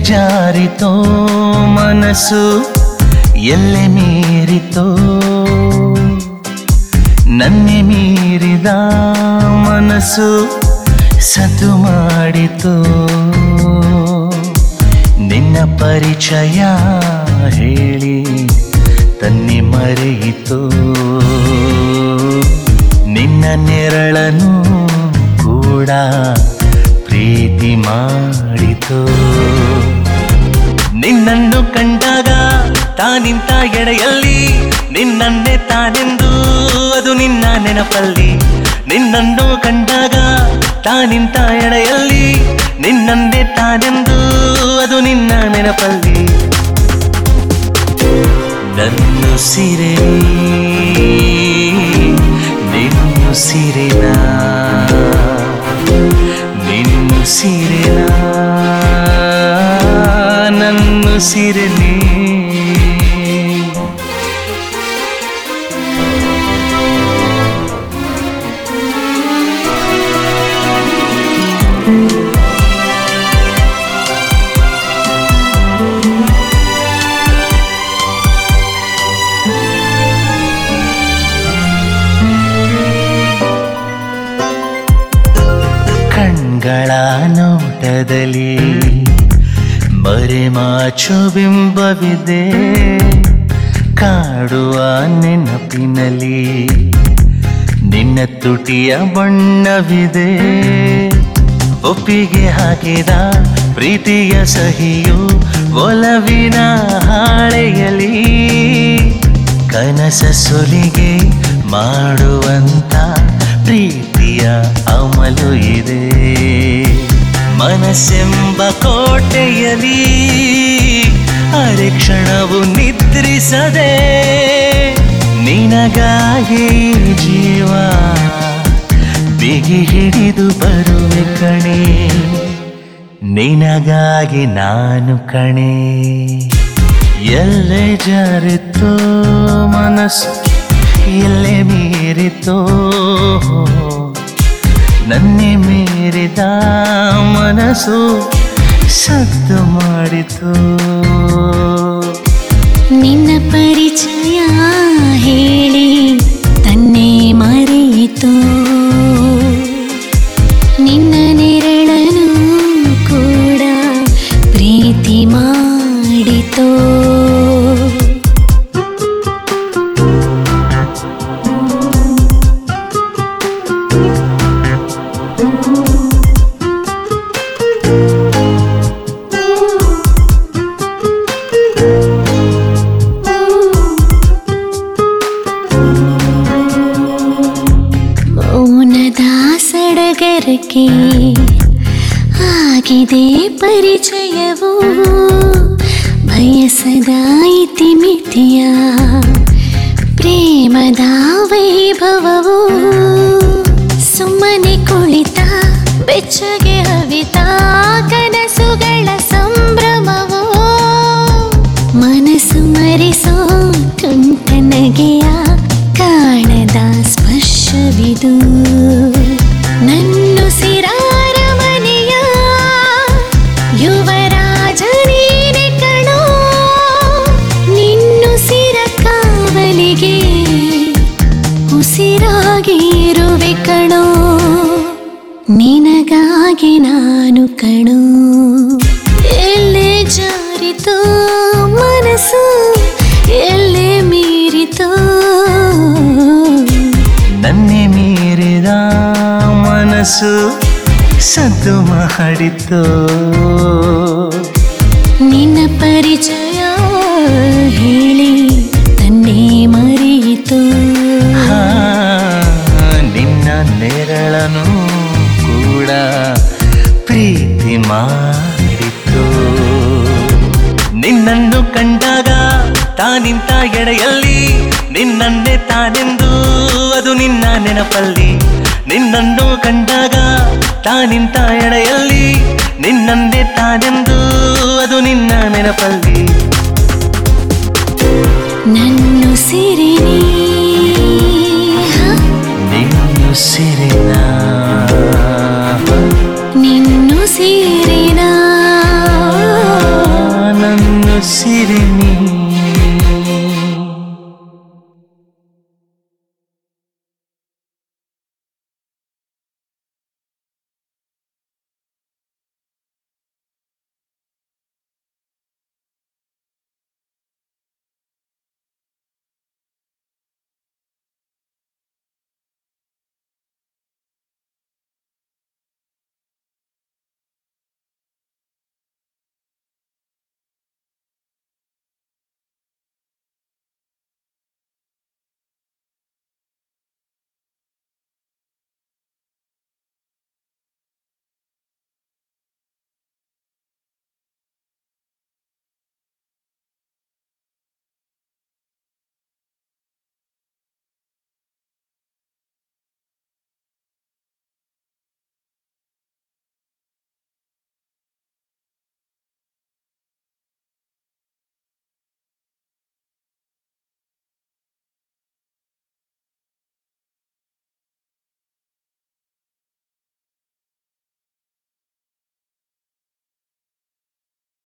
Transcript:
ಜಾರಿತೋ ಮನಸ್ಸು ಎಲ್ಲೆ ಮೀರಿತೋ ನನ್ನೆ ಮೀರಿದ ಮನಸ್ಸು ಸದ್ದು ಮಾಡಿತೋ ನಿನ್ನ ಪರಿಚಯ ಹೇಳಿ ತನ್ನಿ ಮರೆಯಿತೋ ನಿನ್ನ ನೆರಳನು ಕೂಡ ಪ್ರೀತಿ ಮಾಡಿತೋ ನಿನ್ನನ್ನು ಕಂಡಾಗ ತಾನಿಂತ ಎಡೆಯಲ್ಲಿ ನಿನ್ನನ್ನೇ ತಾನೆಂದು ಅದು ನಿನ್ನ ನೆನಪಲ್ಲಿ ನಿನ್ನನ್ನು ಕಂಡಾಗ ತಾನಿಂತ ಎಡೆಯಲ್ಲಿ ನಿನ್ನನ್ನೇ ತಾನೆಂದು ಅದು ನಿನ್ನ ನೆನಪಲ್ಲಿ ನನ್ನುಸಿರೇ ನಿನ್ನುಸಿರಿನ ನಿನ್ನುಸಿರಿನ ನನ್ನುಸಿರಲಿ ಕಣ್ಗಳ ನೋಟದಲ್ಲಿ ಮರೆಮಾಚು ಬಿಂಬವಿದೆ ಕಾಡುವ ನೆನಪಿನಲ್ಲಿ ನಿನ್ನ ತುಟಿಯ ಬಣ್ಣವಿದೆ ಒಪ್ಪಿಗೆ ಹಾಕಿದ ಪ್ರೀತಿಯ ಸಹಿಯು ಒಲವಿನ ಹಾಳೆಯಲಿ ಕನಸ ಸುಲಿಗೆ ಮಾಡುವಂತ ಪ್ರೀತಿಯ ಅಮಲು ಇದೆ ಮನಸ್ಸೆಂಬ ಕೋಟೆಯಲಿ ಅರೆ ಕ್ಷಣವು ನಿದ್ರಿಸದೆ ನಿನಗಾಗಿ ಜೀವ ಬಿಗಿ ಹಿಡಿದು ಬರುವೆ ಕಣೆ ನಿನಗಾಗಿ ನಾನು ಕಣೆ ಎಲ್ಲೇ ಜಾರಿತೋ ಮನಸ್ಸು ಎಲ್ಲೇ ಮೀರಿತೋ ನನ್ನೆ ಮೀರಿದ ಮನಸ್ಸು ಸದ್ದು ಮಾಡಿತು ನಿನ್ನ ಪರಿಚಯ ಹೇಳಿ ತನ್ನೇ ಮರೆಯಿತು ನಿನ್ನ ನೆರಳನು ಕೂಡ ಪ್ರೀತಿ ಮಾಡಿತು ಮೌನದ ಸಡಗರಕ್ಕೆ ಆಗಿದೆ ಪರಿಚಯವು ಬಯಸದ ಇತಿಮಿತಿಯ ಪ್ರೇಮದ ವೈಭವವು ಸುಮ್ಮನೆ ಕುಳಿತ ಬೆಚ್ಚಗೆ ಹವಿತ ಕನಸುಗಳ ಸಂಭ್ರಮವು ಮನಸ್ಸು ಮರೆಸೋ ತುಂಟ ನಗೆಯ ಕಾಣದ ಸ್ಪರ್ಶವಿದು ನನ್ನುಸಿರಾರ ಮನೆಯ ಯುವರಾಜ ನೀನೆ ಕಣೋ ನಿನ್ನುಸಿರ ಕಾವಲಿಗೆ ಉಸಿರಾಗಿ ಇರುವೆ ಕಣೋ ನಿನಗಾಗಿ ನಾನು ಕಣೋ ಎಲ್ಲೇ ಜಾರಿತೋ ಮನಸ್ಸು ಎಲ್ಲೇ ಮೀರಿತೋ ನನ್ನೆ ಮೀರಿದ ಮನಸ್ಸು ಸದ್ದು ಮಾಡಿತೋ ನಿನ್ನ ಪರಿಚಯ ಹೇಳಿ ತನ್ನೇ ಮರೆಯಿತು ನಿನ್ನ ನೆರಳನು ಕೂಡ ಪ್ರೀತಿ ಮಾಡಿತು ನಿನ್ನನ್ನು ಕಂಡಾಗ ತಾನಿಂತ ಎಡೆಯಲ್ಲಿ ನಿನ್ನನ್ನೇ ತಾನೆಂದು ಅದು ನಿನ್ನ ನೆನಪಲ್ಲಿ ನಿನ್ನನ್ನು ಕಂಡಾಗ ತಾನಿಂತ ಎಡೆಯಲ್ಲಿ ನಿನ್ನನ್ನೇ ತಾನೆಂದು ಅದು ನಿನ್ನ ನೆನಪಲ್ಲಿ ನನ್ನುಸಿರೇ ನಿನ್ನುಸಿರೇ